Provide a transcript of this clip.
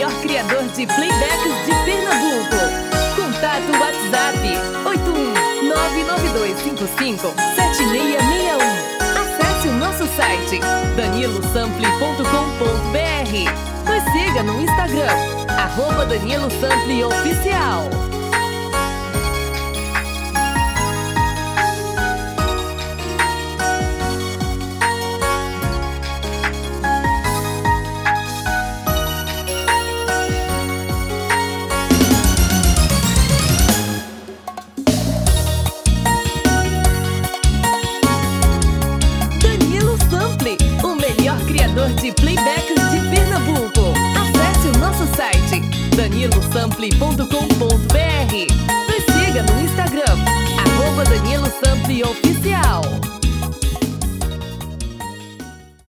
melhor criador de playbacks de Pernambuco. Contato WhatsApp 81992557661. Acesse o nosso site danilosample.com.br. Nos siga no Instagram @DaniloSample Oficial. Criador de playbacks de Pernambuco. Acesse o nosso site danilosample.com.br.